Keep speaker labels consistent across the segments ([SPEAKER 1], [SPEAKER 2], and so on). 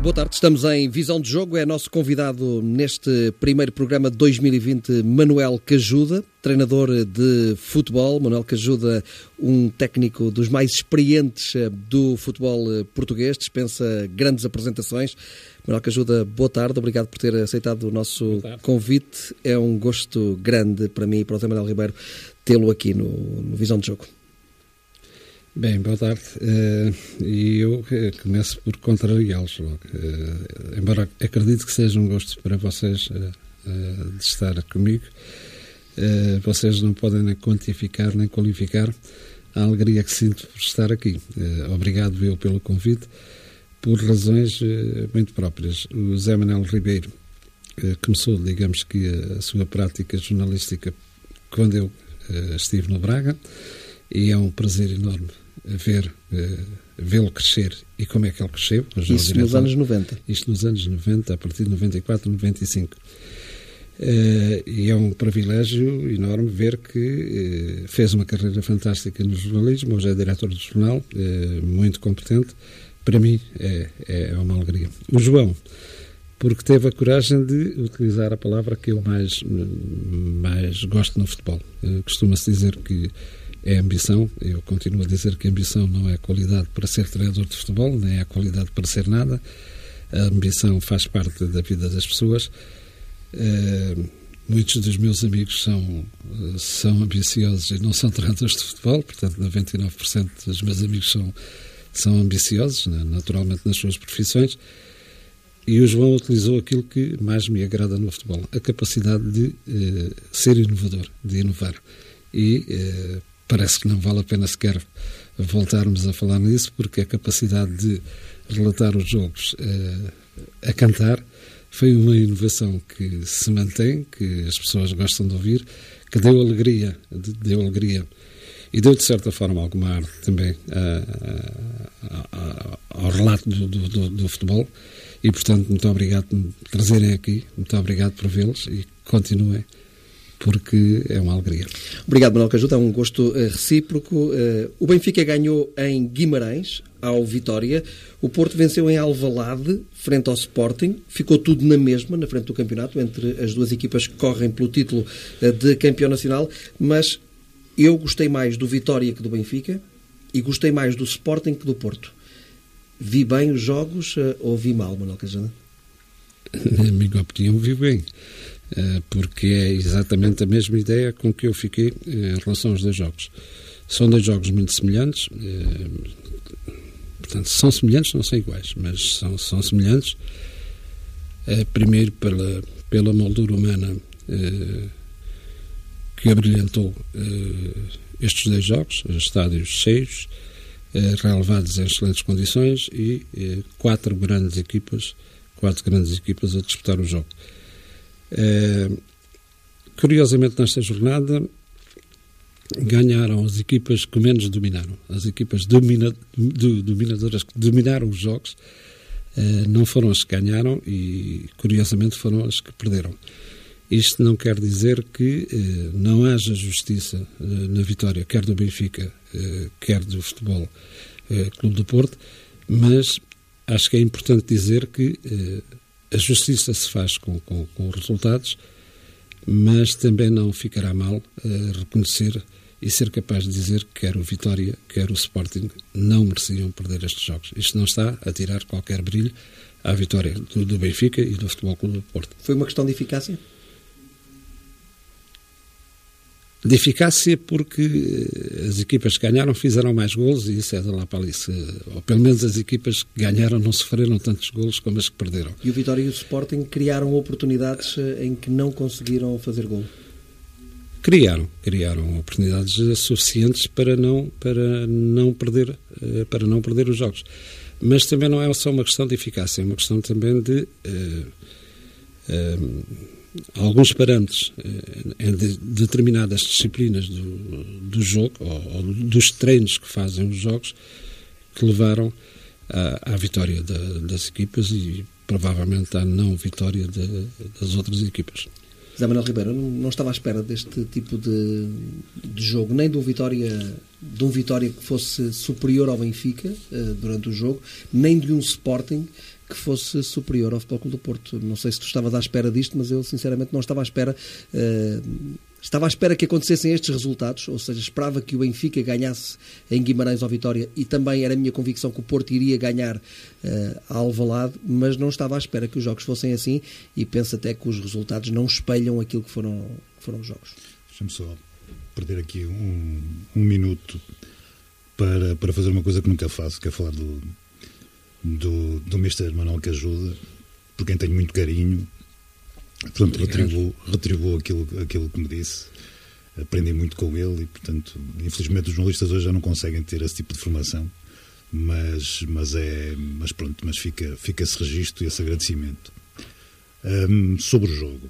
[SPEAKER 1] Boa tarde, estamos em Visão de Jogo. É nosso convidado neste primeiro programa de 2020, Manuel Cajuda, treinador de futebol. Manuel Cajuda, um técnico dos mais experientes do futebol português, dispensa grandes apresentações. Manuel Cajuda, boa tarde, obrigado por ter aceitado o nosso convite. É um gosto grande para mim e para o Zé Manuel Ribeiro tê-lo aqui no Visão de Jogo.
[SPEAKER 2] Bem, boa tarde. E eu começo por contrariá-los logo. Embora acredito que seja um gosto para vocês de estar comigo, vocês não podem nem quantificar nem qualificar a alegria que sinto por estar aqui. Obrigado eu pelo convite, por razões muito próprias. O Zé Manuel Ribeiro começou, digamos que, a sua prática jornalística quando eu estive no Braga, e é um prazer enorme vê-lo crescer e como é que ele cresceu.
[SPEAKER 1] Isso nos anos 90.
[SPEAKER 2] Isto nos anos 90, a partir de 94, 95. E é um privilégio enorme ver que fez uma carreira fantástica no jornalismo. Hoje é diretor do jornal, muito competente. Para mim é uma alegria. O João, porque teve a coragem de utilizar a palavra que eu mais gosto no futebol. Costuma-se dizer que é ambição. Eu continuo a dizer que a ambição não é qualidade para ser treinador de futebol, nem é qualidade para ser nada. A ambição faz parte da vida das pessoas. Muitos dos meus amigos são ambiciosos e não são treinadores de futebol, portanto 99% dos meus amigos são ambiciosos, naturalmente, nas suas profissões. E o João utilizou aquilo que mais me agrada no futebol, a capacidade de ser inovador, de inovar. E parece que não vale a pena sequer voltarmos a falar nisso, porque a capacidade de relatar os jogos a cantar foi uma inovação que se mantém, que as pessoas gostam de ouvir, que deu alegria e deu, de certa forma, alguma arte também ao relato do futebol. E, portanto, muito obrigado por me trazerem aqui, muito obrigado por vê-los e continuem, porque é uma alegria.
[SPEAKER 1] Obrigado, Manuel Cajuda, é um gosto recíproco. O Benfica ganhou em Guimarães, ao Vitória. O Porto venceu em Alvalade, frente ao Sporting. Ficou tudo na mesma, na frente do campeonato, entre as duas equipas que correm pelo título de campeão nacional. Mas eu gostei mais do Vitória que do Benfica e gostei mais do Sporting que do Porto. Vi bem os jogos ou vi mal, Manuel Cajuda?
[SPEAKER 2] Na minha opinião, vi bem. Porque é exatamente a mesma ideia com que eu fiquei em relação aos dois jogos. São dois jogos muito semelhantes, portanto, são semelhantes, não são iguais, mas são semelhantes. Primeiro pela moldura humana que abrilhantou estes dois jogos, estádios cheios, relevados em excelentes condições e quatro grandes equipas a disputar o jogo. Curiosamente, nesta jornada ganharam as equipas que menos dominaram. As equipas dominadoras que dominaram os jogos não foram as que ganharam e, curiosamente, foram as que perderam. Isto não quer dizer que não haja justiça na vitória, quer do Benfica, quer do Futebol Clube do Porto, mas acho que é importante dizer que a justiça se faz com resultados, mas também não ficará mal reconhecer e ser capaz de dizer que quer o Vitória, quer o Sporting não mereciam perder estes jogos. Isto não está a tirar qualquer brilho à vitória do Benfica e do Futebol Clube do Porto.
[SPEAKER 1] Foi uma questão de eficácia?
[SPEAKER 2] De eficácia, porque as equipas que ganharam fizeram mais golos e isso é de lá para ali. Ou pelo menos as equipas que ganharam não sofreram tantos golos como as que perderam.
[SPEAKER 1] E o Vitória e o Sporting criaram oportunidades em que não conseguiram fazer golo?
[SPEAKER 2] Criaram oportunidades suficientes para não perder os jogos. Mas também não é só uma questão de eficácia, é uma questão também de alguns parâmetros em determinadas disciplinas do jogo ou dos treinos que fazem os jogos que levaram à vitória das equipas e provavelmente à não vitória das outras equipas.
[SPEAKER 1] Zé Manuel Ribeiro, não estava à espera deste tipo de jogo, nem de um Vitória que fosse superior ao Benfica durante o jogo, nem de um Sporting que fosse superior ao Futebol Clube do Porto. Não sei se tu estavas à espera disto, mas eu sinceramente não estava à espera. Estava à espera que acontecessem estes resultados, ou seja, esperava que o Benfica ganhasse em Guimarães ao Vitória, e também era a minha convicção que o Porto iria ganhar a Alvalade, mas não estava à espera que os jogos fossem assim, e penso até que os resultados não espelham aquilo que foram os jogos.
[SPEAKER 3] Deixa-me só perder aqui um minuto para fazer uma coisa que nunca faço, que é falar do Mr. Manuel Cajuda, por quem tenho muito carinho. Portanto, retribuo aquilo que me disse. Aprendi muito com ele e, portanto, infelizmente os jornalistas hoje já não conseguem ter esse tipo de formação, mas pronto, mas fica esse registro e esse agradecimento. Sobre o jogo,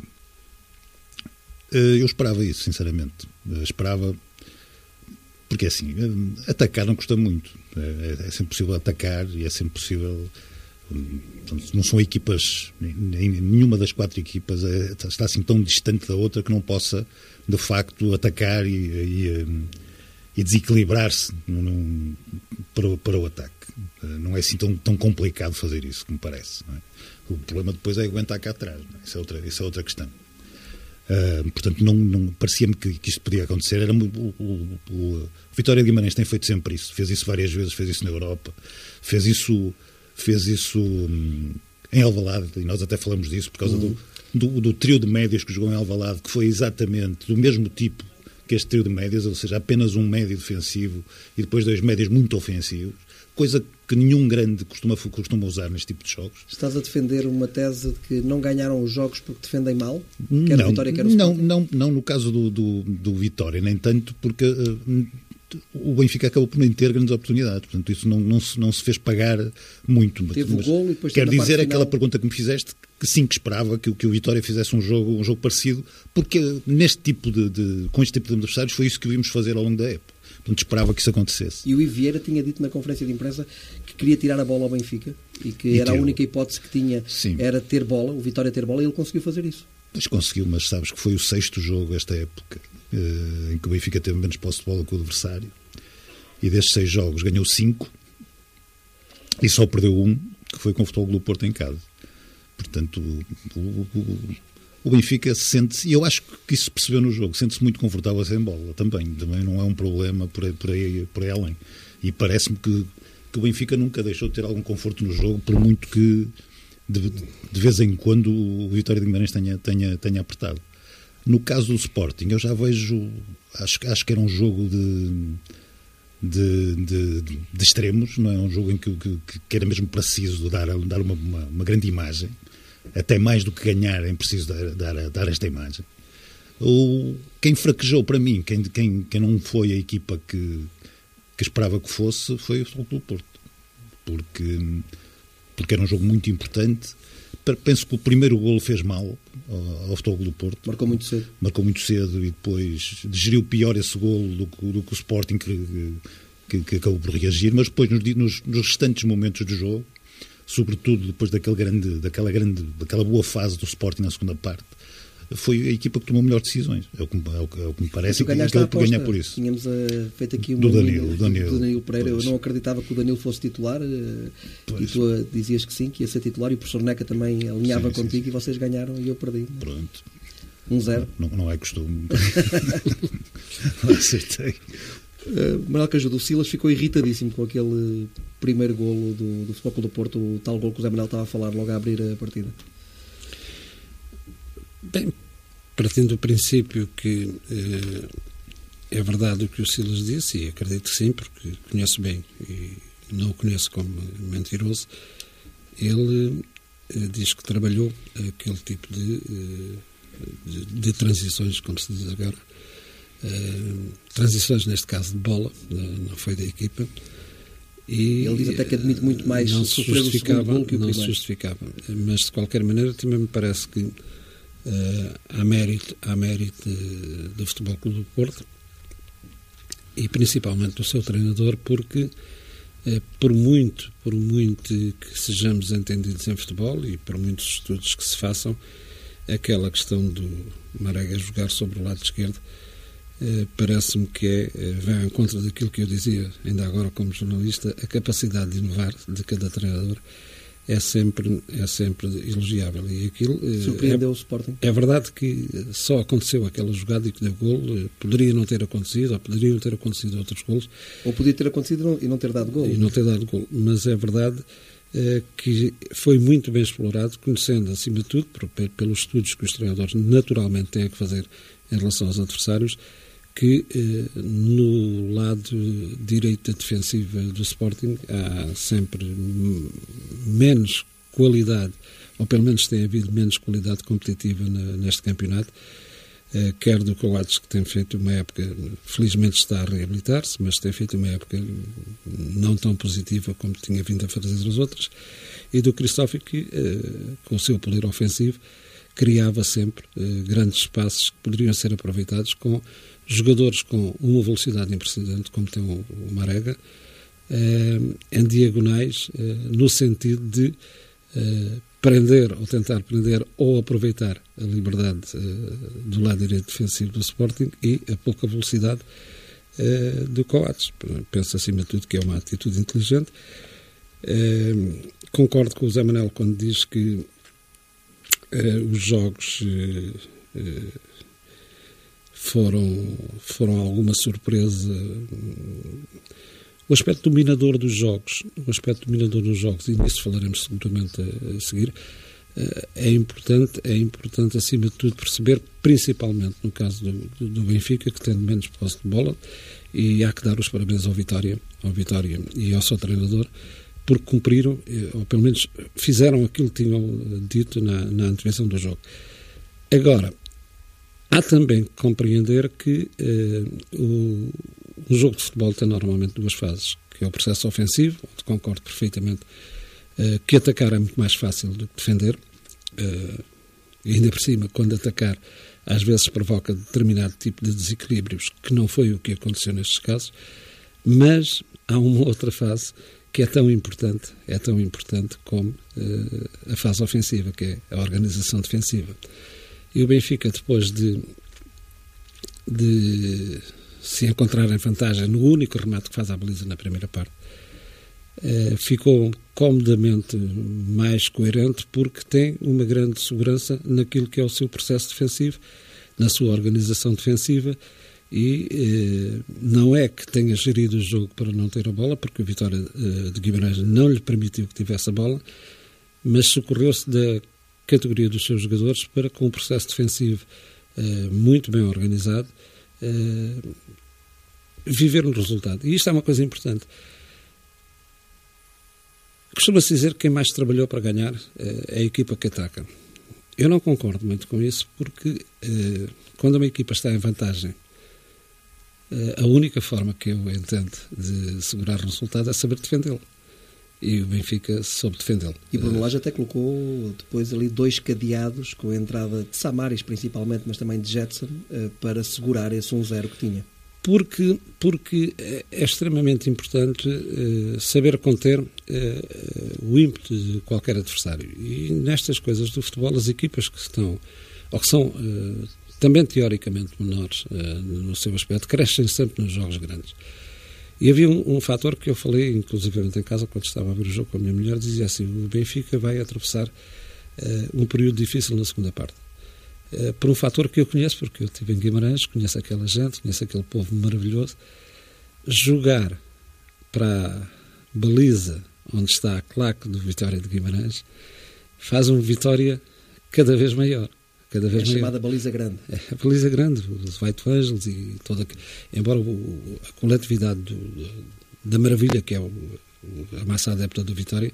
[SPEAKER 3] eu esperava isso, sinceramente. Esperava, porque assim, atacar não custa muito. É sempre possível atacar e é sempre possível. Não são equipas, nenhuma das 4 equipas está assim tão distante da outra que não possa de facto atacar e desequilibrar-se para o ataque. Não é assim tão complicado fazer isso, como parece, não é? O problema depois é aguentar cá atrás, não é? Isso é outra questão. Portanto, não parecia-me que isto podia acontecer. O Vitória de Guimarães tem feito sempre isso, fez isso várias vezes, fez isso na Europa, fez isso em Alvalade, e nós até falamos disso por causa do trio de médias que jogou em Alvalade, que foi exatamente do mesmo tipo que este trio de médias, ou seja, apenas um médio defensivo e depois 2 médias muito ofensivos, coisa que nenhum grande costuma usar neste tipo de jogos.
[SPEAKER 1] Estás a defender uma tese de que não ganharam os jogos porque defendem mal? Quer a Vitória, quer o Sporting?
[SPEAKER 3] Não, no caso do Vitória, nem tanto, porque o Benfica acabou por nem ter grandes oportunidades, portanto isso não se fez pagar muito.
[SPEAKER 1] Teve o golo e depois
[SPEAKER 3] quero dizer
[SPEAKER 1] final...
[SPEAKER 3] aquela pergunta que me fizeste, que sim, que esperava que o Vitória fizesse um jogo parecido, porque neste tipo com este tipo de adversários foi isso que vimos fazer ao longo da época. Portanto, esperava que isso acontecesse.
[SPEAKER 1] E o Ivo Vieira tinha dito na conferência de imprensa que queria tirar a bola ao Benfica e que era a única hipótese que tinha, era ter bola, o Vitória ter bola, e ele conseguiu fazer isso.
[SPEAKER 3] Pois conseguiu, mas sabes que foi o 6º jogo esta época em que o Benfica teve menos posse de bola que o adversário, e destes 6 jogos ganhou 5 e só perdeu 1, que foi com o Futebol Clube do Porto em casa. Portanto, o Benfica sente-se, e eu acho que isso se percebeu no jogo, sente-se muito confortável sem bola também não é um problema por aí além, e parece-me que o Benfica nunca deixou de ter algum conforto no jogo, por muito que de vez em quando o Vitória de Guimarães tenha apertado. No caso do Sporting, eu já vejo, acho que era um jogo de extremos, não é? Um jogo em que era mesmo preciso dar uma grande imagem, até mais do que ganhar é preciso dar esta imagem. Quem fraquejou para mim, quem não foi a equipa que esperava que fosse, foi o Futebol Clube do Porto, porque era um jogo muito importante. Penso que o primeiro golo fez mal ao Futebol Clube do Porto.
[SPEAKER 1] Marcou muito cedo
[SPEAKER 3] e depois digeriu pior esse golo do que o Sporting, que acabou por reagir, mas depois nos restantes momentos do jogo, sobretudo depois daquela boa fase do Sporting na segunda parte, foi a equipa que tomou melhores decisões. É o que me parece, e que acabou por ganhar por isso.
[SPEAKER 1] Tínhamos feito aqui
[SPEAKER 3] do Danilo
[SPEAKER 1] Pereira.
[SPEAKER 3] Pois.
[SPEAKER 1] Eu não acreditava que o Danilo fosse titular, e tu dizias que sim, que ia ser titular, e o professor Neca também alinhava contigo, sim. E vocês ganharam e eu perdi.
[SPEAKER 3] Pronto.
[SPEAKER 1] 1-0.
[SPEAKER 3] Não é costume. Acertei.
[SPEAKER 1] Manuel Cajuda, o Silas ficou irritadíssimo com aquele primeiro golo do Futebol Clube do Porto, o tal golo que o Zé Manuel estava a falar logo a abrir a partida.
[SPEAKER 2] Bem, partindo do princípio que é verdade o que o Silas disse, e acredito que sim, porque conheço bem e não o conheço como mentiroso, ele diz que trabalhou aquele tipo de transições, como se diz agora, transições neste caso de bola, não foi da equipa, e
[SPEAKER 1] ele diz até que admite muito mais
[SPEAKER 2] não
[SPEAKER 1] sofrer o segundo gol que o primeiro.
[SPEAKER 2] Não se justificava, mas de qualquer maneira também me parece que há mérito do Futebol Clube do Porto e principalmente do seu treinador, porque por muito que sejamos entendidos em futebol e por muitos estudos que se façam, aquela questão do Marega jogar sobre o lado esquerdo parece-me que vai ao encontro daquilo que eu dizia ainda agora como jornalista, a capacidade de inovar de cada treinador é sempre elogiável. E aquilo
[SPEAKER 1] surpreendeu o Sporting.
[SPEAKER 2] É verdade que só aconteceu aquela jogada e que deu gol, poderia não ter acontecido, ou poderiam ter acontecido outros golos.
[SPEAKER 1] Ou podia ter acontecido e não ter dado gol.
[SPEAKER 2] E não ter dado gol, mas é verdade que foi muito bem explorado, conhecendo, acima de tudo, pelos estudos que os treinadores naturalmente têm que fazer em relação aos adversários, que no lado direito da defensiva do Sporting há sempre menos qualidade, ou pelo menos tem havido menos qualidade competitiva neste campeonato, quer do Coates, que tem feito uma época, felizmente está a reabilitar-se, mas tem feito uma época não tão positiva como tinha vindo a fazer as outras, e do Cristóvão, que com o seu poder ofensivo criava sempre grandes espaços que poderiam ser aproveitados com jogadores com uma velocidade impressionante, como tem o Marega, em diagonais, no sentido de prender, ou tentar prender, ou aproveitar a liberdade do lado direito defensivo do Sporting e a pouca velocidade do Coates. Penso, acima de tudo, que é uma atitude inteligente. Concordo com o Zé Manuel quando diz que os jogos foram alguma surpresa. O aspecto dominador dos jogos, e nisso falaremos seguramente a seguir, é importante acima de tudo perceber, principalmente no caso do Benfica, que tem menos posse de bola, e há que dar os parabéns ao Vitória e ao seu treinador, porque cumpriram, ou pelo menos fizeram aquilo que tinham dito na antevisão do jogo. Agora, há também que compreender que um jogo de futebol tem normalmente duas fases, que é o processo ofensivo, onde concordo perfeitamente que atacar é muito mais fácil do que defender, e ainda por cima, quando atacar, às vezes provoca determinado tipo de desequilíbrios, que não foi o que aconteceu nestes casos, mas há uma outra fase que é tão importante como a fase ofensiva, que é a organização defensiva. E o Benfica, depois de se encontrar em vantagem no único remate que faz à baliza na primeira parte, ficou comodamente mais coerente, porque tem uma grande segurança naquilo que é o seu processo defensivo, na sua organização defensiva, e não é que tenha gerido o jogo para não ter a bola, porque o Vitória de Guimarães não lhe permitiu que tivesse a bola, mas socorreu-se da categoria dos seus jogadores para, com um processo defensivo muito bem organizado, viver no resultado. E isto é uma coisa importante. Costuma-se dizer que quem mais trabalhou para ganhar é a equipa que ataca. Eu não concordo muito com isso, porque quando uma equipa está em vantagem, a única forma que eu entendo de segurar o resultado é saber defendê-lo. E o Benfica soube defendê-lo.
[SPEAKER 1] E Bruno Lage até colocou depois ali 2 cadeados, com a entrada de Samaris principalmente, mas também de Jetson, para segurar esse 1-0 que tinha.
[SPEAKER 2] Porque é extremamente importante saber conter o ímpeto de qualquer adversário. E nestas coisas do futebol, as equipas que estão, ou que são também teoricamente menores no seu aspecto, crescem sempre nos jogos grandes. E havia um fator que eu falei, inclusivamente em casa, quando estava a ver o jogo com a minha mulher, dizia assim: o Benfica vai atravessar um período difícil na segunda parte. Por um fator que eu conheço, porque eu estive em Guimarães, conheço aquela gente, conheço aquele povo maravilhoso. Jogar para a baliza onde está a claque do Vitória de Guimarães faz uma Vitória cada vez maior.
[SPEAKER 1] Chamada baliza grande.
[SPEAKER 2] É a baliza grande, os White Angels e toda. Embora a coletividade da maravilha, que é a massa adepta do Vitória,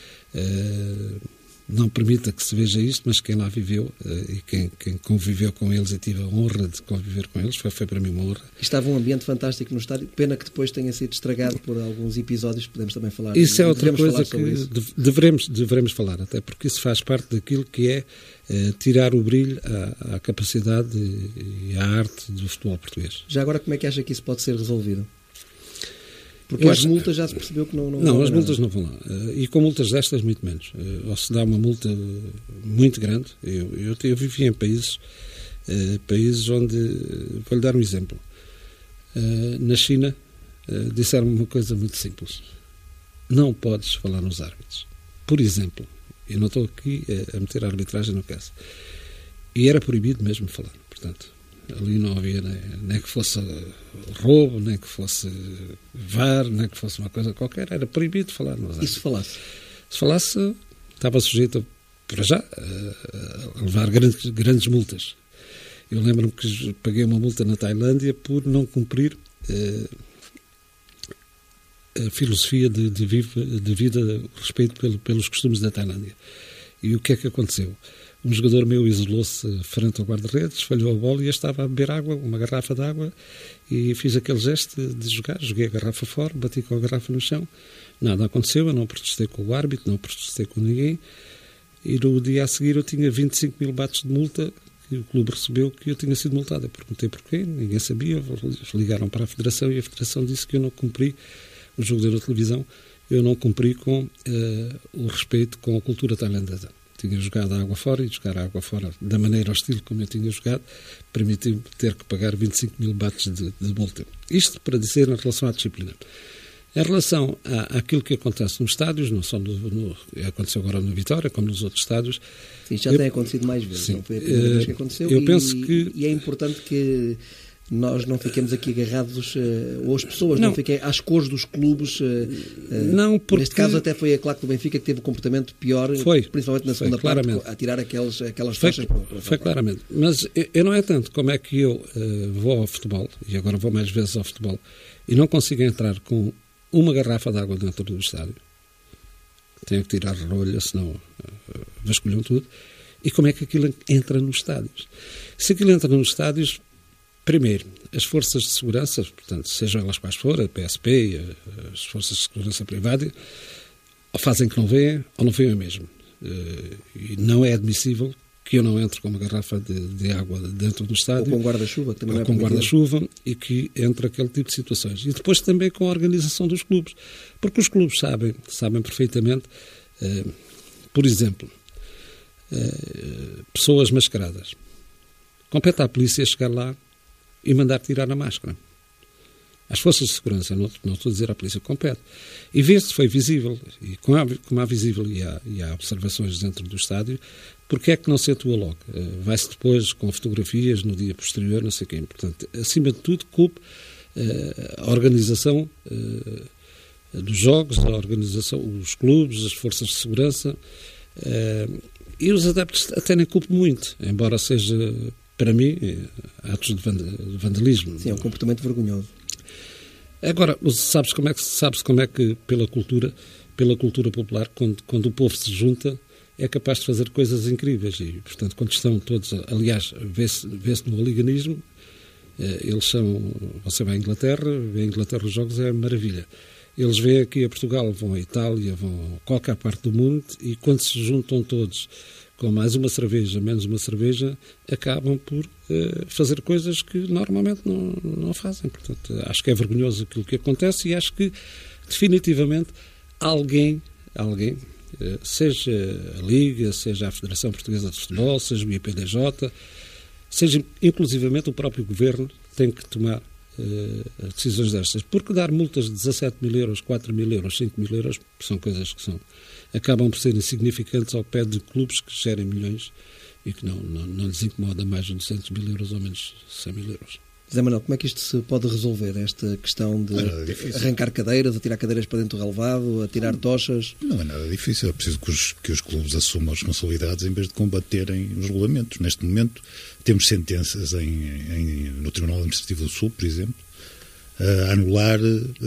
[SPEAKER 2] não permita que se veja isto, mas quem lá viveu e quem conviveu com eles, e tive a honra de conviver com eles, foi para mim uma honra.
[SPEAKER 1] Estava um ambiente fantástico no estádio, pena que depois tenha sido estragado por alguns episódios, podemos também falar.
[SPEAKER 2] Isso é outra coisa que devemos falar, até porque isso faz parte daquilo que é tirar o brilho à capacidade e à arte do futebol português.
[SPEAKER 1] Já agora, como é que acha que isso pode ser resolvido? Porque as multas já se percebeu que não
[SPEAKER 2] Não, as multas não vão lá. E com multas destas, muito menos. Ou se dá uma multa muito grande. Eu vivi em países onde... Vou-lhe dar um exemplo. Na China, disseram-me uma coisa muito simples. Não podes falar nos árbitros. por exemplo, eu não estou aqui a meter a arbitragem no caso, e era proibido mesmo falar, portanto, ali não havia nem que fosse roubo, nem que fosse VAR, nem que fosse uma coisa qualquer, era proibido falar.
[SPEAKER 1] E se falasse?
[SPEAKER 2] Se falasse, estava sujeito, para já, a levar grandes multas. Eu lembro-me que paguei uma multa na Tailândia por não cumprir a filosofia de vida, respeito pelos costumes da Tailândia. E o que é que aconteceu? Um jogador meu isolou-se frente ao guarda-redes, falhou a bola e eu estava a beber água, uma garrafa de água, e fiz aquele gesto de jogar, joguei a garrafa fora, bati com a garrafa no chão, nada aconteceu, eu não protestei com o árbitro, não protestei com ninguém, e no dia a seguir eu tinha 25 mil bates de multa que o clube recebeu, que eu tinha sido multado. Eu perguntei porquê, ninguém sabia, ligaram para a Federação e a Federação disse que eu não cumpri, o jogo deu na televisão, eu não cumpri com o respeito com a cultura tailandesa. Tinha jogado a água fora e jogar a água fora da maneira hostil como eu tinha jogado permitiu-me ter que pagar 25 mil bates de multa. Isto para dizer em relação à disciplina. Em relação àquilo que acontece nos estádios, não só aconteceu agora no Vitória, como nos outros estádios.
[SPEAKER 1] Sim, já tem acontecido mais vezes,
[SPEAKER 2] sim,
[SPEAKER 1] não foi a primeira vez que aconteceu.
[SPEAKER 2] Eu penso que...
[SPEAKER 1] E é importante que nós não fiquemos aqui agarrados, ou as pessoas não fiquem às cores dos clubes.
[SPEAKER 2] Não, porque...
[SPEAKER 1] Neste caso até foi a claque do Benfica que teve um comportamento pior, principalmente na segunda parte, a tirar aquelas faixas para
[SPEAKER 2] Foi claramente. Mas eu não é tanto como é que eu vou ao futebol, e agora vou mais vezes ao futebol, e não consigo entrar com uma garrafa de água dentro do estádio. Tenho que tirar a rolha, senão vasculham tudo. E como é que aquilo entra nos estádios? Se aquilo entra nos estádios, primeiro, as forças de segurança, portanto, sejam elas quais forem, a PSP, as forças de segurança privada, ou fazem que não veem, ou não veem mesmo. E não é admissível que eu não entre com uma garrafa de água dentro do estádio.
[SPEAKER 1] Ou com guarda-chuva, que também
[SPEAKER 2] ou
[SPEAKER 1] não é
[SPEAKER 2] com guarda-chuva, e que entre aquele tipo de situações. E depois também com a organização dos clubes. Porque os clubes sabem perfeitamente, por exemplo, pessoas mascaradas. Compete à polícia chegar lá e mandar tirar a máscara. Às forças de segurança, não estou a dizer à polícia, compete. E ver se foi visível, e como há visível e há observações dentro do estádio, porque é que não se atua logo? Vai-se depois com fotografias no dia posterior, não sei quem. Portanto, acima de tudo, culpe a organização dos jogos, a organização, os clubes, as forças de segurança, e os adeptos até nem culpam muito, embora seja... Para mim, atos de vandalismo.
[SPEAKER 1] Sim, é um comportamento vergonhoso.
[SPEAKER 2] Agora, sabes como é que pela cultura popular, quando o povo se junta, é capaz de fazer coisas incríveis. E, portanto, quando estão todos... Aliás, vê-se no hooliganismo, eles são... Você vai à Inglaterra, vê a Inglaterra os jogos, é maravilha. Eles vêm aqui a Portugal, vão à Itália, vão a qualquer parte do mundo, e quando se juntam todos... com mais uma cerveja, menos uma cerveja, acabam por fazer coisas que normalmente não fazem. Portanto, acho que é vergonhoso aquilo que acontece e acho que, definitivamente, alguém, seja a Liga, seja a Federação Portuguesa de Futebol, seja o IPDJ, seja inclusivamente o próprio Governo, tem que tomar decisões destas. Porque dar multas de 17 mil euros, 4 mil euros, 5 mil euros, são coisas que acabam por ser insignificantes ao pé de clubes que gerem milhões e que não lhes incomoda mais de 200 mil euros ou menos 100 mil euros.
[SPEAKER 1] Zé Manuel, como é que isto se pode resolver, esta questão de arrancar cadeiras, atirar cadeiras para dentro do relevado, atirar tochas?
[SPEAKER 3] Não é nada difícil, é preciso que os clubes assumam as responsabilidades em vez de combaterem os regulamentos. Neste momento temos sentenças no Tribunal Administrativo do Sul, por exemplo, a anular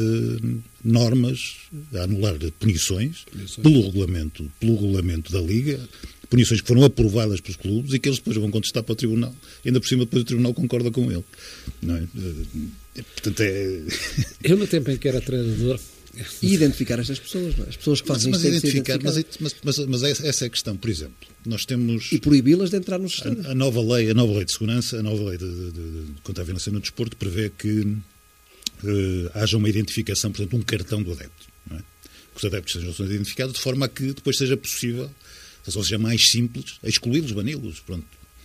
[SPEAKER 3] normas, a anular punições pelo regulamento da Liga, punições que foram aprovadas pelos clubes e que eles depois vão contestar para o Tribunal. E ainda por cima depois o Tribunal concorda com ele. Não é? Portanto,
[SPEAKER 2] Eu no tempo em que era treinador...
[SPEAKER 1] E identificar estas pessoas, não é? As pessoas que fazem isto têm que ser identificadas.
[SPEAKER 3] Mas essa é a questão, por exemplo. Nós temos...
[SPEAKER 1] E proibi-las de entrar nos estádios.
[SPEAKER 3] A nova lei de segurança, a nova lei contra a violência no desporto prevê que haja uma identificação, portanto, um cartão do adepto. Não é? Que os adeptos sejam identificados de forma a que depois seja possível, ou seja mais simples, excluí-los, bani-los. Pronto.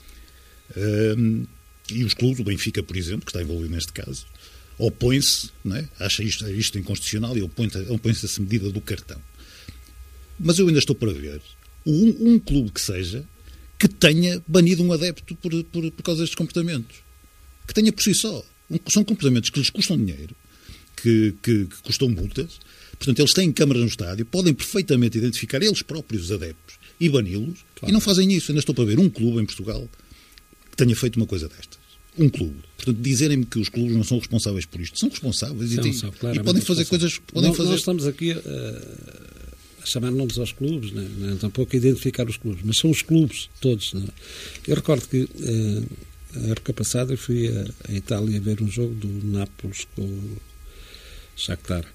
[SPEAKER 3] E os clubes, o Benfica, por exemplo, que está envolvido neste caso, opõe-se, não é? Acha isto inconstitucional e opõe-se a essa medida do cartão. Mas eu ainda estou para ver um clube que seja que tenha banido um adepto por causa destes comportamentos. Que tenha por si só. São comportamentos que lhes custam dinheiro, que custam multas. Portanto, eles têm câmaras no estádio, podem perfeitamente identificar eles próprios os adeptos e bani-los, claro. E não fazem isso. Ainda estou para ver um clube em Portugal que tenha feito uma coisa destas. Um clube. Portanto, dizerem-me que os clubes não são responsáveis por isto. São responsáveis e podem fazer coisas... Nós
[SPEAKER 2] estamos aqui a chamar nomes aos clubes, não é tampouco a identificar os clubes, mas são os clubes todos. Não é? Eu recordo que a época passada eu fui à Itália ver um jogo do Nápoles com o Shakhtar.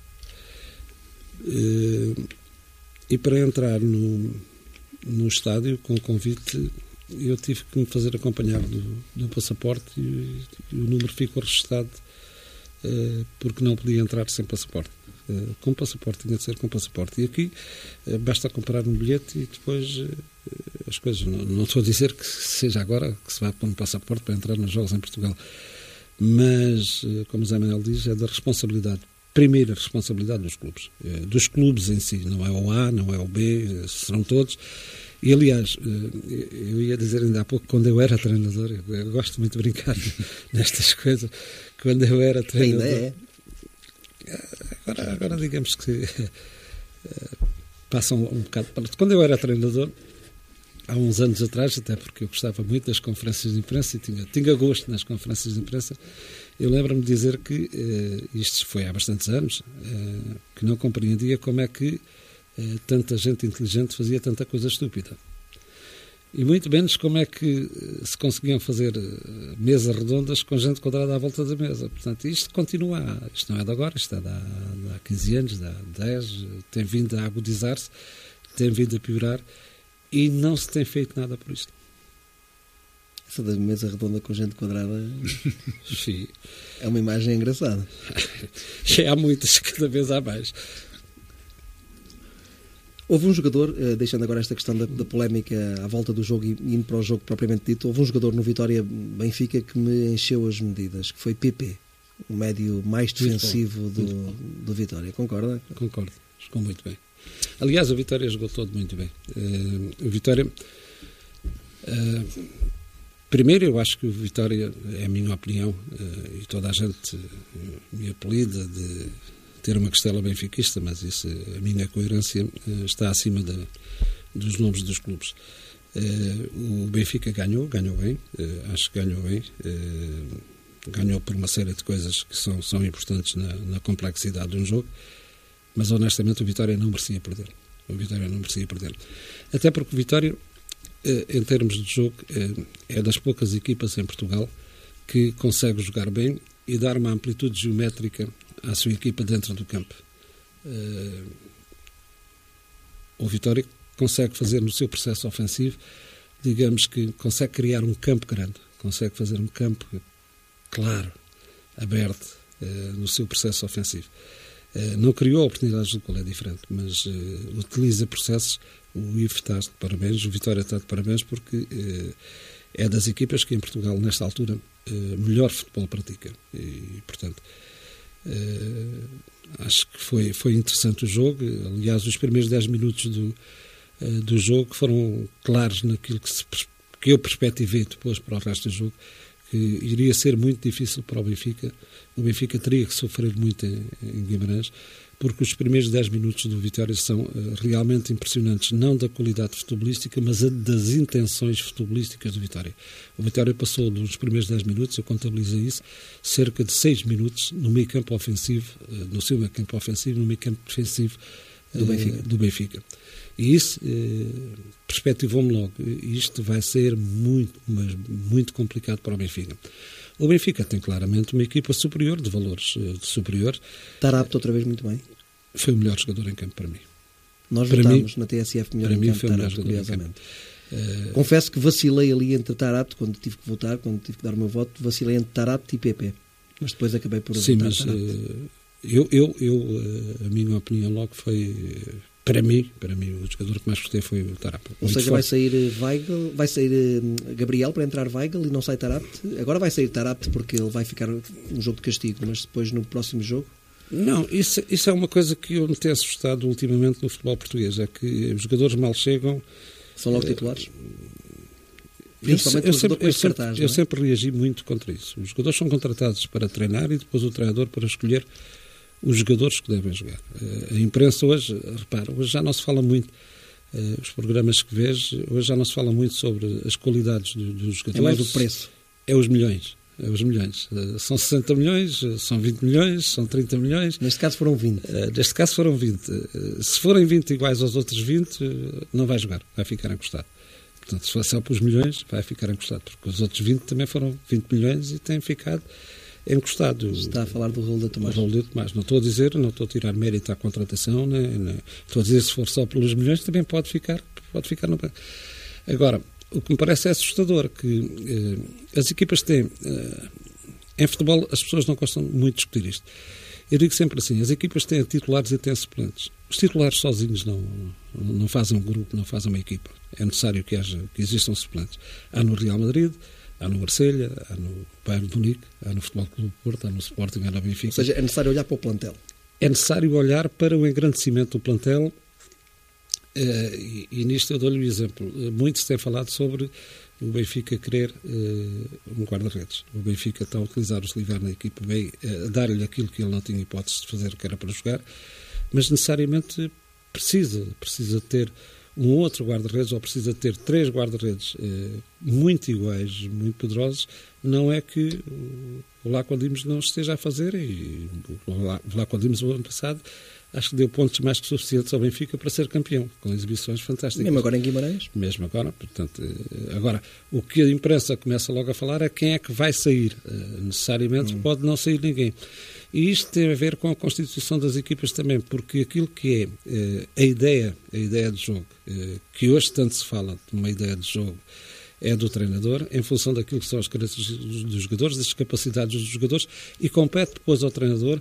[SPEAKER 2] E para entrar no estádio com o convite, eu tive que me fazer acompanhar do passaporte e o número ficou registado porque não podia entrar sem passaporte. Com passaporte, tinha de ser com passaporte. E aqui basta comprar um bilhete e depois as coisas. Não estou a dizer que seja agora que se vai pôr um passaporte para entrar nos jogos em Portugal. Mas, como o Zé Manuel diz, é da responsabilidade. Primeira responsabilidade dos clubes em si. Não é o A, não é o B, serão todos. E, aliás, eu ia dizer ainda há pouco, quando eu era treinador, eu gosto muito de brincar nestas coisas, quando eu era treinador...
[SPEAKER 1] Ainda é.
[SPEAKER 2] Agora digamos que passam um bocado... Quando eu era treinador, há uns anos atrás, até porque eu gostava muito das conferências de imprensa e tinha gosto nas conferências de imprensa, eu lembro-me de dizer que, isto foi há bastantes anos, que não compreendia como é que tanta gente inteligente fazia tanta coisa estúpida. E muito menos como é que se conseguiam fazer mesas redondas com gente quadrada à volta da mesa. Portanto, isto continua, isto não é de agora, isto é de há 15 anos, de há 10, tem vindo a agudizar-se, tem vindo a piorar e não se tem feito nada por isto.
[SPEAKER 1] Essa da mesa redonda com gente quadrada
[SPEAKER 2] Sim.
[SPEAKER 1] É uma imagem engraçada.
[SPEAKER 2] E há muitas, cada vez há mais.
[SPEAKER 1] Houve um jogador, deixando agora esta questão da polémica à volta do jogo e indo para o jogo propriamente dito, houve um jogador no Vitória Benfica que me encheu as medidas, que foi PP, o médio mais defensivo do Vitória. Concorda?
[SPEAKER 2] Concordo, jogou muito bem. Aliás, o Vitória jogou todo muito bem. O Vitória... primeiro, eu acho que o Vitória, é a minha opinião, e toda a gente me apelida de ter uma costela benfiquista, mas isso, a minha coerência está acima dos nomes dos clubes. O Benfica ganhou bem, acho que ganhou bem, ganhou por uma série de coisas que são importantes na complexidade de um jogo, mas honestamente o Vitória não merecia perder. Até porque o Vitória, em termos de jogo, é das poucas equipas em Portugal que consegue jogar bem e dar uma amplitude geométrica à sua equipa dentro do campo. O Vitória consegue fazer no seu processo ofensivo, digamos que consegue criar um campo grande, consegue fazer um campo claro, aberto no seu processo ofensivo. Não criou oportunidades do qual é diferente, mas utiliza processos. O Ivo está de parabéns, o Vitória está de parabéns porque é das equipas que em Portugal, nesta altura, melhor futebol pratica. E, portanto, acho que foi interessante o jogo. Aliás, os primeiros 10 minutos do jogo foram claros naquilo que eu perspectivei depois para o resto do jogo, que iria ser muito difícil para o Benfica. O Benfica teria que sofrer muito em Guimarães, porque os primeiros 10 minutos do Vitória são realmente impressionantes, não da qualidade futebolística, mas das intenções futebolísticas do Vitória. O Vitória passou nos primeiros 10 minutos, eu contabilizei isso, cerca de 6 minutos no meio campo ofensivo, no seu meio campo ofensivo, no meio campo defensivo do Benfica. E isso perspectivou-me logo. Isto vai ser muito, mas muito complicado para o Benfica. O Benfica tem claramente uma equipa superior, de valores superior.
[SPEAKER 1] Tarapto outra vez muito bem.
[SPEAKER 2] Foi o melhor jogador em campo para mim.
[SPEAKER 1] Nós votámos na TSF melhor em campo, Tarapto, curiosamente. Confesso que vacilei ali entre Tarapto, quando tive que votar, quando tive que dar o meu voto, vacilei entre Tarapto e PP. Mas depois acabei por votar Tarapto.
[SPEAKER 2] A minha opinião logo foi... Para mim, o jogador que mais gostei foi o Tarapto.
[SPEAKER 1] Ou seja, vai sair Weigl, vai sair Gabriel para entrar Weigl e não sai Tarapto. Agora vai sair Tarapto porque ele vai ficar um jogo de castigo, mas depois no próximo jogo...
[SPEAKER 2] Não, isso é uma coisa que eu me tenho assustado ultimamente no futebol português, é que os jogadores mal chegam...
[SPEAKER 1] São logo titulares?
[SPEAKER 2] Eu sempre reagi muito contra isso. Os jogadores são contratados para treinar e depois o treinador para escolher os jogadores que devem jogar. A imprensa hoje, repara, hoje já não se fala muito, os programas que vejo, hoje já não se fala muito sobre as qualidades dos jogadores.
[SPEAKER 1] É mais o preço.
[SPEAKER 2] É os milhões. São 60 milhões, são 20 milhões, são 30 milhões.
[SPEAKER 1] Neste caso foram 20.
[SPEAKER 2] Neste caso foram 20. Se forem 20 iguais aos outros 20, não vai jogar, vai ficar encostado. Portanto, se for só para os milhões, vai ficar encostado, porque os outros 20 também foram 20 milhões e têm ficado encostado.
[SPEAKER 1] Está a falar do Raul de Tomás.
[SPEAKER 2] Raul de Tomás. Não estou a tirar mérito à contratação, estou a dizer, se for só pelos milhões, também pode ficar no banco. Agora, o que me parece é assustador, que as equipas têm... em futebol, as pessoas não gostam muito de discutir isto. Eu digo sempre assim, as equipas têm titulares e têm suplentes. Os titulares sozinhos não fazem um grupo, não fazem uma equipa. É necessário que existam suplentes. Há no Real Madrid, há no Marselha, há no Bayern de Munique, há no Futebol Clube do Porto, há no Sporting, há no Benfica.
[SPEAKER 1] Ou seja, é necessário olhar para o plantel.
[SPEAKER 2] É necessário olhar para o engrandecimento do plantel e nisto eu dou-lhe um exemplo. Muito se tem falado sobre o Benfica querer um guarda-redes. O Benfica está a utilizar o Sliver na equipa B, dar-lhe aquilo que ele não tinha hipótese de fazer, que era para jogar, mas necessariamente precisa ter um outro guarda-redes, ou precisa ter 3 guarda-redes muito iguais, muito poderosos. Não é que o Vlaco Dimos não esteja a fazer, e o Vlaco Dimos o ano passado acho que deu pontos mais que suficientes ao Benfica para ser campeão, com exibições fantásticas.
[SPEAKER 1] Mesmo agora em Guimarães?
[SPEAKER 2] Mesmo agora, portanto, agora, o que a imprensa começa logo a falar é quem é que vai sair. Necessariamente pode não sair ninguém. E isto tem a ver com a constituição das equipas também, porque aquilo que é a ideia de jogo, que hoje tanto se fala de uma ideia de jogo, é do treinador, em função daquilo que são as características dos jogadores, das capacidades dos jogadores, e compete depois ao treinador.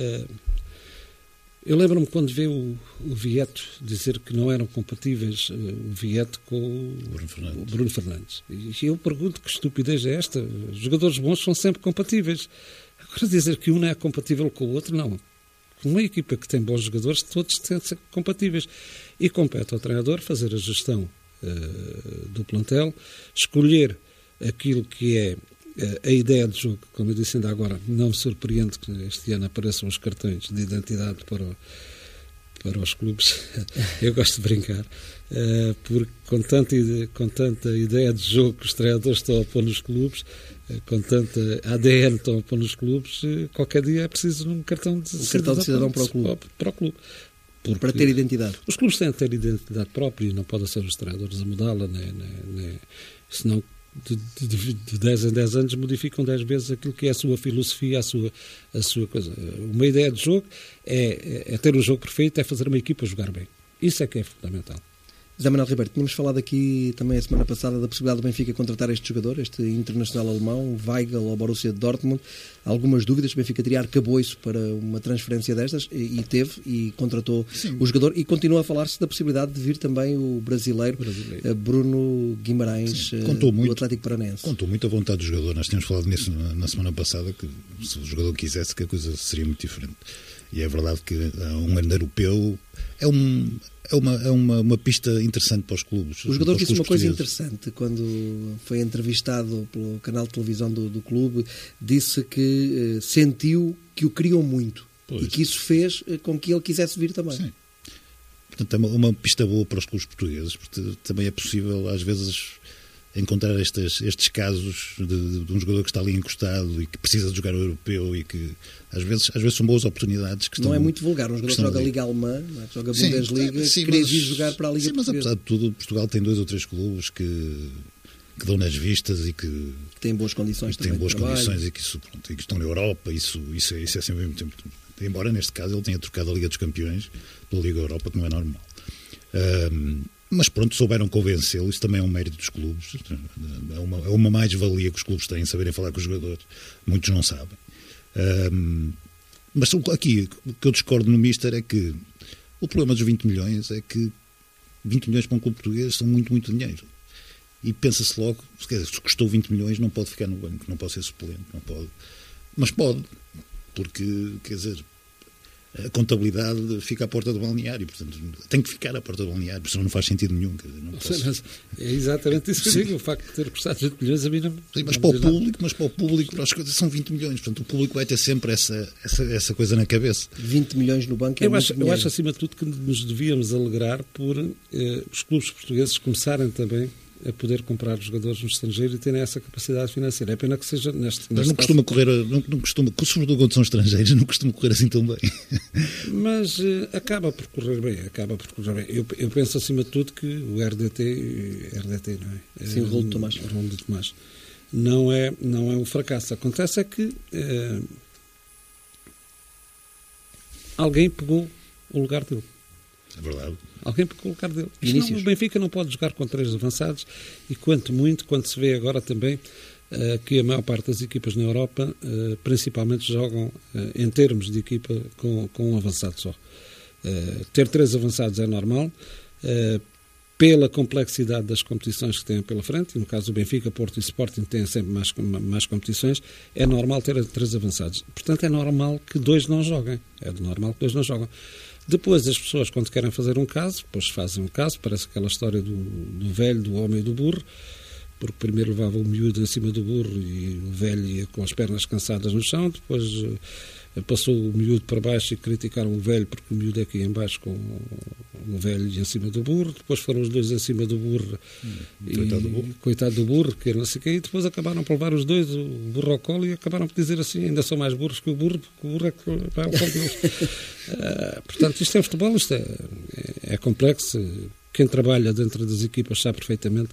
[SPEAKER 2] Eu lembro-me quando vi o Vieto dizer que não eram compatíveis o Vieto com o Bruno Fernandes. E eu pergunto, que estupidez é esta? Os jogadores bons são sempre compatíveis. Agora dizer que um não é compatível com o outro, não. Uma equipa que tem bons jogadores, todos têm de ser compatíveis. E compete ao treinador fazer a gestão do plantel, escolher aquilo que é a ideia de jogo. Como eu disse ainda agora, não me surpreende que este ano apareçam os cartões de identidade para os clubes. Eu gosto de brincar, porque com tanta ideia de jogo que os treinadores estão a pôr nos clubes, com tanta ADN estão a pôr nos clubes, qualquer dia é preciso um cartão de
[SPEAKER 1] cidadão para o clube. Para ter identidade.
[SPEAKER 2] Os clubes têm de ter identidade própria e não podem ser os treinadores a mudá-la, senão de 10 em 10 anos modificam 10 vezes aquilo que é a sua filosofia, a sua coisa. Uma ideia de jogo é ter um jogo perfeito, é fazer uma equipa jogar bem. Isso é que é fundamental.
[SPEAKER 1] José Manuel Ribeiro, tínhamos falado aqui também a semana passada da possibilidade do Benfica contratar este jogador, este internacional alemão, Weigl, ao Borussia de Dortmund. Algumas dúvidas, o Benfica teria arcabouço para uma transferência destas, e teve, e contratou o jogador, e continua a falar-se da possibilidade de vir também o brasileiro. Bruno Guimarães, do Atlético Paranaense.
[SPEAKER 3] Contou muito a vontade do jogador. Nós tínhamos falado nisso na semana passada, que se o jogador quisesse, que a coisa seria muito diferente. E é verdade que um grande europeu é uma pista interessante para os clubes.
[SPEAKER 1] O jogador disse uma coisa interessante quando foi entrevistado pelo canal de televisão do clube, disse que sentiu que o queriam muito. Pois. E que isso fez com que ele quisesse vir também. Sim.
[SPEAKER 3] Portanto, é uma pista boa para os clubes portugueses, porque também é possível, às vezes, encontrar estes casos de um jogador que está ali encostado e que precisa de jogar o europeu, e que às vezes são boas oportunidades. Que
[SPEAKER 1] não é muito vulgar, um jogador que joga a Liga Alemã, joga a Bundesliga, queria vir jogar para a Liga Portuguesa.
[SPEAKER 3] Mas apesar de tudo, Portugal tem 2 ou 3 clubes que dão nas vistas e que
[SPEAKER 1] têm boas condições também.
[SPEAKER 3] Têm boas condições e que estão na Europa. Isso é sempre muito importante. Embora neste caso ele tenha trocado a Liga dos Campeões pela Liga Europa, que não é normal. Mas pronto, souberam convencê-lo. Isso também é um mérito dos clubes. É uma mais-valia que os clubes têm, saberem falar com os jogadores. Muitos não sabem. Mas aqui, o que eu discordo no Mister é que o problema dos 20 milhões é que 20 milhões para um clube português são muito, muito dinheiro. E pensa-se logo, se custou 20 milhões não pode ficar no banco, não pode ser suplente, não pode. Mas pode, porque, quer dizer, a contabilidade fica à porta do balneário, portanto tem que ficar à porta do balneário, porque senão não faz sentido nenhum. Não posso...
[SPEAKER 2] É exatamente isso que eu digo, o facto de ter custado 20 milhões a mim não...
[SPEAKER 3] Sim, mas para o público, para as coisas são 20 milhões, portanto o público vai ter sempre essa coisa na cabeça.
[SPEAKER 1] 20 milhões no banco é
[SPEAKER 2] eu acho acima de tudo que nos devíamos alegrar por os clubes portugueses começarem também a poder comprar os jogadores no estrangeiro e terem essa capacidade financeira. É pena que seja neste
[SPEAKER 3] mas não costuma correr, sobretudo quando são estrangeiros, não costuma correr assim tão bem.
[SPEAKER 2] Mas acaba por correr bem. Eu penso acima de tudo que o RDT, não é?
[SPEAKER 1] Sim, o Raul de
[SPEAKER 2] Tomás. Não é um fracasso. Acontece é que alguém pegou o lugar dele.
[SPEAKER 3] É verdade.
[SPEAKER 2] Alguém para colocar dele. Senão, o Benfica não pode jogar com 3 avançados e quanto se vê agora também que a maior parte das equipas na Europa principalmente jogam em termos de equipa com um avançado só. Ter 3 avançados é normal pela complexidade das competições que têm pela frente, e no caso do Benfica, Porto e Sporting têm sempre mais competições, é normal ter 3 avançados. Portanto, é normal que 2 não joguem. Depois as pessoas, quando querem fazer um caso, depois fazem um caso, parece aquela história do velho, do homem e do burro, porque primeiro levava o miúdo em cima do burro e o velho ia com as pernas cansadas no chão, depois passou o miúdo para baixo e criticaram o velho porque o miúdo é aqui em baixo com o velho em cima do burro, depois foram os 2 em cima do burro coitado do burro, que não sei o quê, e depois acabaram por levar os 2 o burro ao colo e acabaram por dizer assim, ainda são mais burros que o burro, porque o burro é que vai ao colo deles. Portanto, isto é futebol, isto é complexo. Quem trabalha dentro das equipas sabe perfeitamente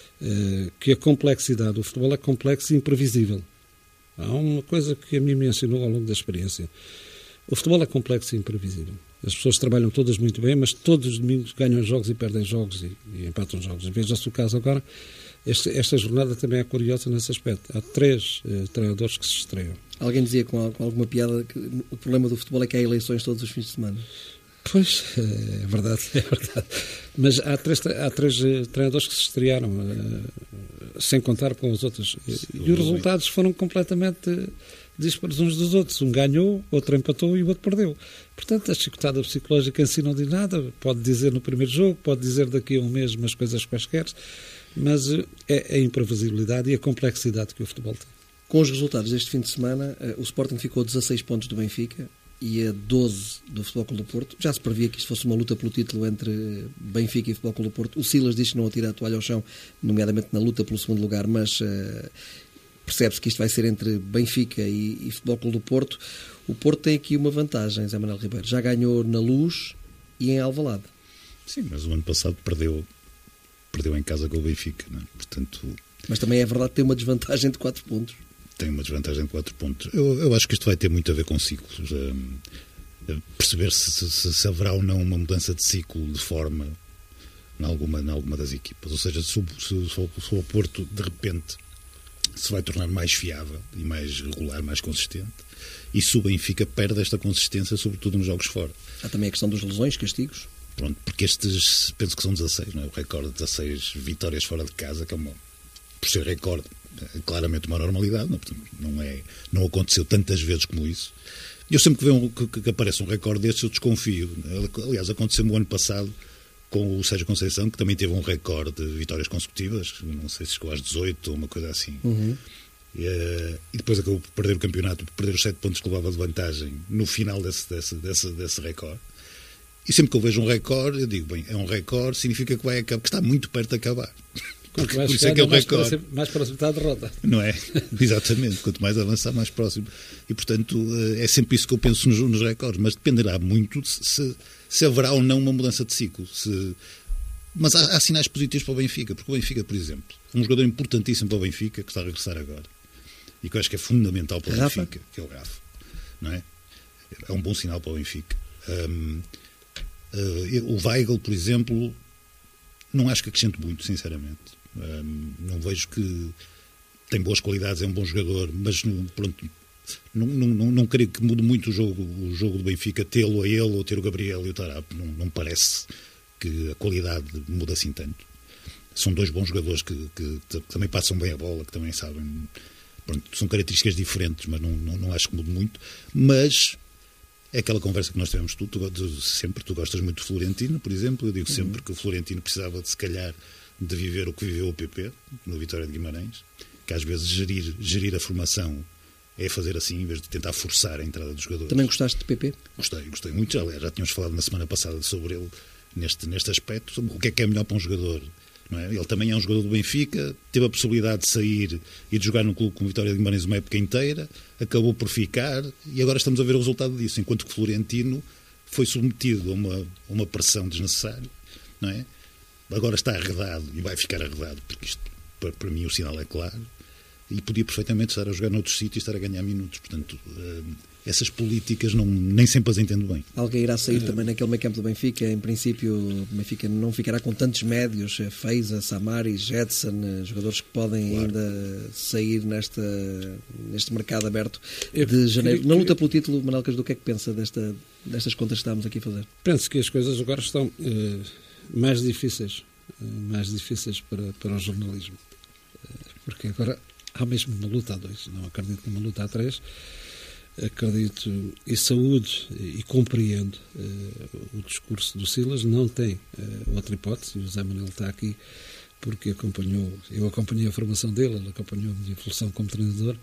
[SPEAKER 2] que a complexidade do futebol é complexa e imprevisível. Há uma coisa que a mim me ensinou ao longo da experiência. O futebol é complexo e imprevisível. As pessoas trabalham todas muito bem, mas todos os domingos ganham jogos e perdem jogos e empatam jogos. Veja-se o caso agora. Esta jornada também é curiosa nesse aspecto. Há 3 treinadores que se estreiam.
[SPEAKER 1] Alguém dizia com alguma piada que o problema do futebol é que há eleições todos os fins de semana.
[SPEAKER 2] Pois, é verdade. Mas há três treinadores que se estrearam, sem contar com os outros. E os resultados foram completamente dispares uns dos outros. Um ganhou, outro empatou e o outro perdeu. Portanto, a chicotada psicológica em si não diz nada. Pode dizer no primeiro jogo, pode dizer daqui a um mês umas coisas quaisquer, mas é a imprevisibilidade e a complexidade que o futebol tem.
[SPEAKER 1] Com os resultados deste fim de semana, o Sporting ficou a 16 pontos do Benfica e a 12 do Futebol Clube do Porto. Já se previa que isto fosse uma luta pelo título entre Benfica e Futebol Clube do Porto. O Silas diz que não atira a toalha ao chão, nomeadamente na luta pelo segundo lugar, mas percebe-se que isto vai ser entre Benfica e Futebol Clube do Porto. O Porto tem aqui uma vantagem, Zé Manuel Ribeiro. Já ganhou na Luz e em Alvalade.
[SPEAKER 3] Sim, mas o ano passado perdeu em casa com o Benfica, não é? Portanto...
[SPEAKER 1] Mas também é verdade que tem uma desvantagem de 4 pontos.
[SPEAKER 3] Tem uma desvantagem de 4 pontos. Eu acho que isto vai ter muito a ver com ciclos. Perceber se haverá ou não uma mudança de ciclo de forma em alguma das equipas. Ou seja, se o Porto, de repente, se vai tornar mais fiável e mais regular, mais consistente. E se o Benfica perde esta consistência, sobretudo nos jogos fora.
[SPEAKER 1] Há também a questão dos lesões, castigos.
[SPEAKER 3] Pronto, porque estes, penso que são 16, não é? O recorde de 16 vitórias fora de casa, que é por ser recorde, é claramente uma normalidade, não aconteceu tantas vezes como isso. Eu sempre que aparece um recorde destes, eu desconfio. Aliás, aconteceu-me o ano passado com o Sérgio Conceição, que também teve um recorde de vitórias consecutivas, não sei se chegou às 18 ou uma coisa assim.
[SPEAKER 1] Uhum.
[SPEAKER 3] E depois acabou por perder o campeonato, por perder os 7 pontos que levava de vantagem no final desse recorde. E sempre que eu vejo um recorde, eu digo, bem, é um recorde, significa que vai acabar, que está muito perto de acabar.
[SPEAKER 2] Quanto mais
[SPEAKER 3] por isso é que é o
[SPEAKER 2] recorde. Mais próximo está a derrota.
[SPEAKER 3] Não é? Exatamente. Quanto mais avançar, mais próximo. E, portanto, é sempre isso que eu penso nos recordes. Mas dependerá muito se haverá ou não uma mudança de ciclo. Mas há sinais positivos para o Benfica. Porque o Benfica, por exemplo, um jogador importantíssimo para o Benfica, que está a regressar agora, e que eu acho que é fundamental para o Benfica, que é o Rafa. Não é? É um bom sinal para o Benfica. O Weigl, por exemplo, não acho que acrescente muito, sinceramente. Não vejo que tem boas qualidades, é um bom jogador, mas pronto, não creio que mude muito o jogo do Benfica, tê-lo a ele ou ter o Gabriel e o Tarap. Não parece que a qualidade muda assim tanto. São 2 bons jogadores que também passam bem a bola, que também sabem. Pronto, são características diferentes, mas não acho que mude muito. Mas É aquela conversa que nós tivemos sempre. Tu gostas muito do Florentino, por exemplo. Eu digo sempre que o Florentino precisava, se calhar, de viver o que viveu o PP, no Vitória de Guimarães, que às vezes gerir a formação é fazer assim, em vez de tentar forçar a entrada dos jogadores.
[SPEAKER 1] Também gostaste de PP?
[SPEAKER 3] Gostei muito. Aliás, já tínhamos falado na semana passada sobre ele neste aspecto, sobre o que é melhor para um jogador. Não é? Ele também é um jogador do Benfica, teve a possibilidade de sair e de jogar num clube como Vitória de Guimarães uma época inteira, acabou por ficar e agora estamos a ver o resultado disso, enquanto que Florentino foi submetido a uma pressão desnecessária, não é? Agora está arredado e vai ficar arredado, porque isto, para mim, o sinal é claro, e podia perfeitamente estar a jogar noutro sítio e estar a ganhar minutos. Portanto, essas políticas nem sempre as entendo bem.
[SPEAKER 1] Alguém irá sair também naquele meio campo do Benfica. Em princípio, o Benfica não ficará com tantos médios, Feiza, Samari, Jetson, jogadores que podem ainda sair neste mercado aberto de janeiro. Na luta pelo título, Manuel Casuda, o que é que pensa destas contas que estamos aqui a fazer?
[SPEAKER 2] Penso que as coisas agora estão mais difíceis para o jornalismo. Porque agora há mesmo uma luta a 2, não acredito numa luta a 3. Acredito e saúde e compreendo o discurso do Silas, não tem outra hipótese. O Zé Manuel está aqui porque eu acompanhei a formação dele, ele acompanhou a minha evolução como treinador.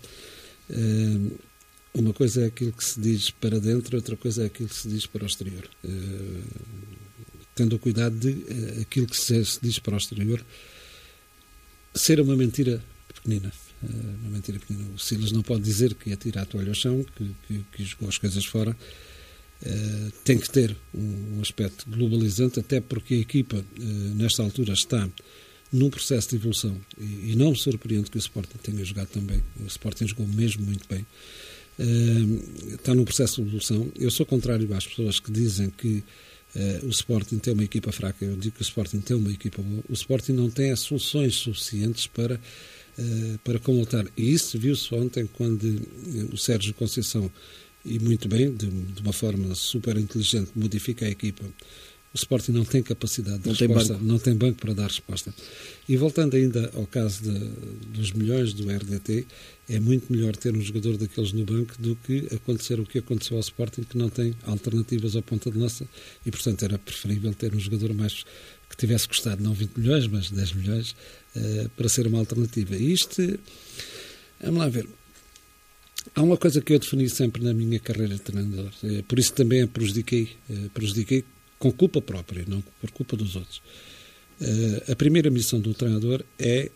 [SPEAKER 2] Uma coisa é aquilo que se diz para dentro, outra coisa é aquilo que se diz para o exterior. Tendo o cuidado de aquilo que se diz para o exterior ser uma mentira pequenina. O Silas não pode dizer que atira a toalha ao chão, que jogou as coisas fora. Tem que ter um aspecto globalizante, até porque a equipa, nesta altura, está num processo de evolução. E não me surpreende que o Sporting tenha jogado tão bem. O Sporting jogou mesmo muito bem. Está num processo de evolução. Eu sou contrário às pessoas que dizem que o Sporting tem uma equipa fraca. Eu digo que o Sporting tem uma equipa boa. O Sporting não tem as soluções suficientes para comultar. E isso viu-se ontem quando o Sérgio Conceição, e muito bem, de uma forma super inteligente, modifica a equipa. O Sporting não tem capacidade de resposta, não tem banco para dar resposta. E voltando ainda ao caso dos milhões do RDT, é muito melhor ter um jogador daqueles no banco do que acontecer o que aconteceu ao Sporting, que não tem alternativas ao ponta de lança, e portanto era preferível ter um jogador mais que tivesse custado não 20 milhões, mas 10 milhões, para ser uma alternativa. E isto, vamos lá ver, há uma coisa que eu defini sempre na minha carreira de treinador, por isso também a prejudiquei com culpa própria, não por culpa dos outros. A primeira missão do treinador é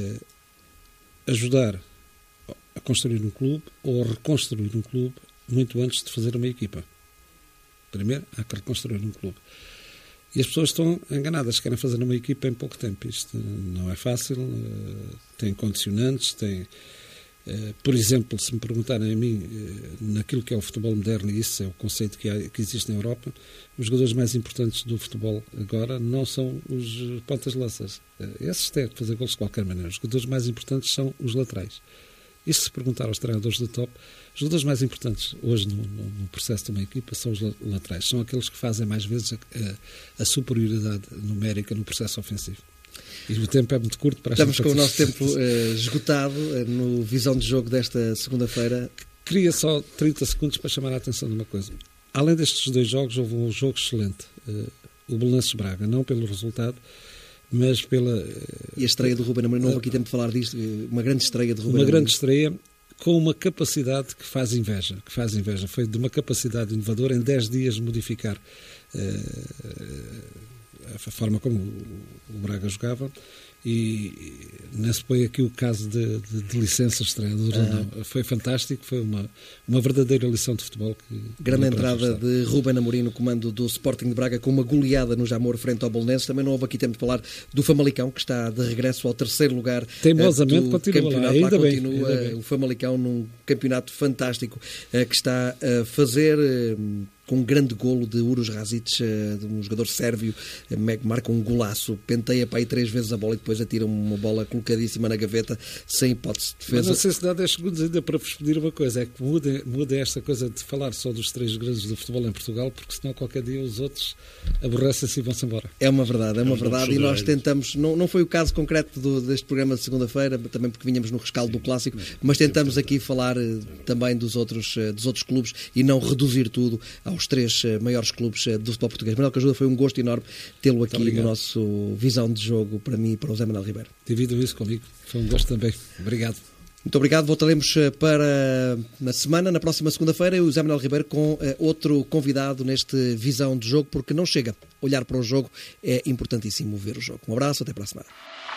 [SPEAKER 2] ajudar a construir um clube ou a reconstruir um clube muito antes de fazer uma equipa. Primeiro, há que reconstruir um clube. E as pessoas estão enganadas, querem fazer uma equipa em pouco tempo. Isto não é fácil, tem condicionantes, tem... Por exemplo, se me perguntarem a mim, naquilo que é o futebol moderno, e isso é o conceito que existe na Europa, os jogadores mais importantes do futebol agora não são os pontas-lanças. Esses têm que fazer gols de qualquer maneira. Os jogadores mais importantes são os laterais. E se perguntar aos treinadores do top, os jogadores mais importantes hoje no processo de uma equipa são os laterais. São aqueles que fazem mais vezes a superioridade numérica no processo ofensivo. E o tempo é muito curto para
[SPEAKER 1] Estamos com o nosso tempo esgotado no Visão de Jogo desta segunda-feira.
[SPEAKER 2] Queria só 30 segundos para chamar a atenção de uma coisa. Além destes 2 jogos, houve um jogo excelente. O Belenenses Braga, não pelo resultado, mas pela...
[SPEAKER 1] E a estreia do Ruben Amorim, não houve aqui tempo de falar disto, uma grande estreia de Ruben Amorim.
[SPEAKER 2] Uma grande estreia com uma capacidade que faz inveja. Foi de uma capacidade inovadora em 10 dias modificar a forma como o Braga jogava, e não se põe aqui o caso de licenças de treinador. Foi fantástico, foi uma verdadeira lição de futebol.
[SPEAKER 1] Grande entrada de Ruben Amorim no comando do Sporting de Braga, com uma goleada no Jamor frente ao Belenenses. Também não houve aqui tempo de falar do Famalicão, que está de regresso ao 3º lugar
[SPEAKER 2] teimosamente
[SPEAKER 1] do campeonato.
[SPEAKER 2] Ainda
[SPEAKER 1] continua
[SPEAKER 2] bem.
[SPEAKER 1] O Famalicão num campeonato fantástico que está a fazer com um grande golo de Uros Rasic, de um jogador sérvio, marca um golaço, penteia para aí 3 vezes a bola e depois atira uma bola colocadíssima na gaveta, sem hipótese de defesa.
[SPEAKER 2] Mas não sei se dá 10 segundos ainda para vos pedir uma coisa, é que muda esta coisa de falar só dos 3 grandes do futebol em Portugal, porque senão qualquer dia os outros aborrecem-se e vão-se embora.
[SPEAKER 1] É uma verdade, e nós tentamos, não foi o caso concreto deste programa de segunda-feira, também porque vínhamos no rescaldo do Clássico, mas tentamos aqui falar também dos outros clubes e não reduzir tudo aos 3 maiores clubes do futebol português. Manuel Cajuda, foi um gosto enorme tê-lo aqui no nosso Visão de Jogo, para mim e para o José Manuel Ribeiro.
[SPEAKER 2] Dividam isso comigo, foi um gosto também. Obrigado.
[SPEAKER 1] Muito obrigado, voltaremos na próxima segunda-feira, eu e o José Manuel Ribeiro com outro convidado neste Visão de Jogo, porque não chega. Olhar para o jogo é importantíssimo, ver o jogo. Um abraço, até para a semana.